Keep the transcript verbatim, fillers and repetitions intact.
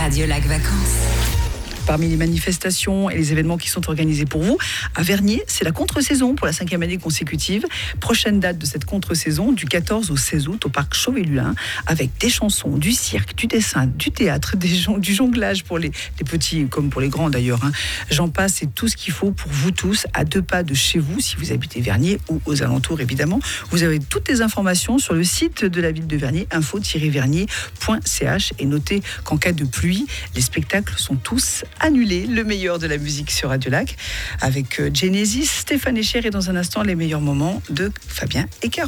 Radio Lac Vacances. Parmi les manifestations et les événements qui sont organisés pour vous, à Vernier, c'est la contre-saison pour la cinquième année consécutive. Prochaine date de cette contre-saison, du quatorze au seize août au parc Chauvelin, avec des chansons, du cirque, du dessin, du théâtre, des jon- du jonglage pour les, les petits comme pour les grands d'ailleurs. Hein. J'en passe, c'est tout ce qu'il faut pour vous tous, à deux pas de chez vous, si vous habitez Vernier ou aux alentours évidemment. Vous avez toutes les informations sur le site de la ville de Vernier, info tiret vernier point c h, et notez qu'en cas de pluie, les spectacles sont tous annulé. Le meilleur de la musique sur Radio Lac avec Genesis, Stéphane Echer, et dans un instant les meilleurs moments de Fabien et Caro.